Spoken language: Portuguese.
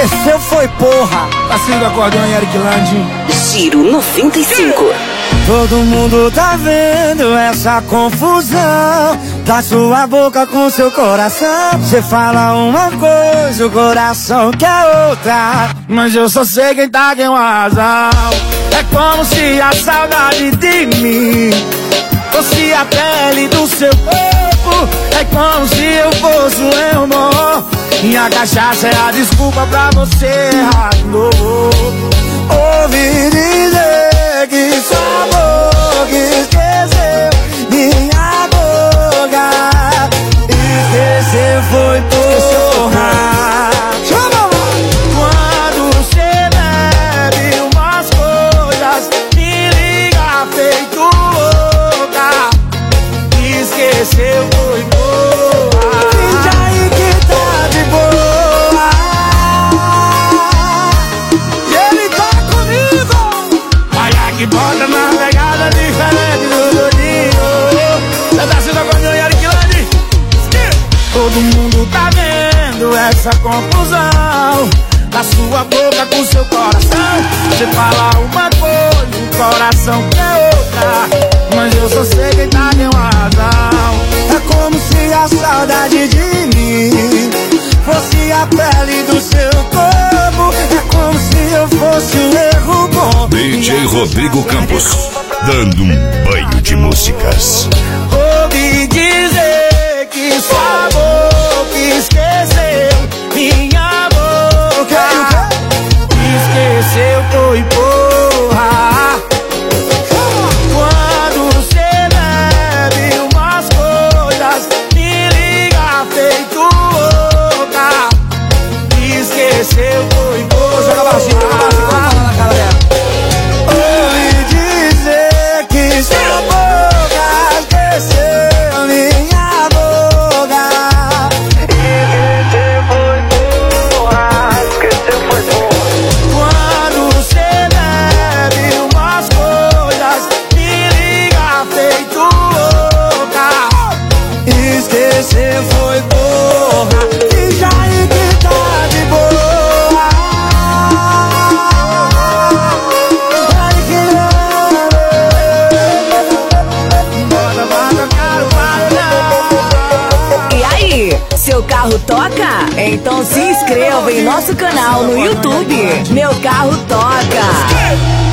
Esqueceu foi porra. Passinho do acordeão e Eric Land. Giro 95. Todo mundo tá vendo essa confusão da sua boca com seu coração. Você fala uma coisa, o coração quer outra, Mas eu só sei quem tá com razão. É como se a saudade de mim fosse a pele do seu corpo. É como se eu fosse um erro bom e a cachaça é a desculpa pra você errar de novo. ouvi dizer que sua boca esqueceu minha boca. Esqueceu foi porra. Quando você bebe umas coisas, me liga feito louca. Esqueceu foi porra. Finge aí que tá de boa. E ele tá comigo. Olha que bota na pegada diferente do doidinho. Pedaço da acordeão e Eric Land. Todo mundo tá vendo essa confusão da sua boca com seu coração. Você fala uma coisa, o coração quer outra, mas eu só sei quem tá com razão. É como se a saudade de mim fosse a pele do seu corpo. É como se eu fosse um erro bom. DJ Rodrigo Campos, dando um banho de músicas. Ouvi dizer que sua boca esqueceu minha boca. Esqueceu foi porra. Quando você bebe umas coisas, me liga feito louca. Esqueceu foi porra. Joga baixinho, joga baixinho, fala na cara dela. Ouvi dizer que sua boca esqueceu minha boca. Esqueceu foi porra. Esqueceu foi porra. Quando você bebe umas coisas, me liga feito louca. Esqueceu foi porra. Finge aí que tá de boa. Ai, que Bota pra tocar o barulhão. E aí, seu carro toca? Então se inscreva em nosso canal no YouTube. Meu Carro Toca.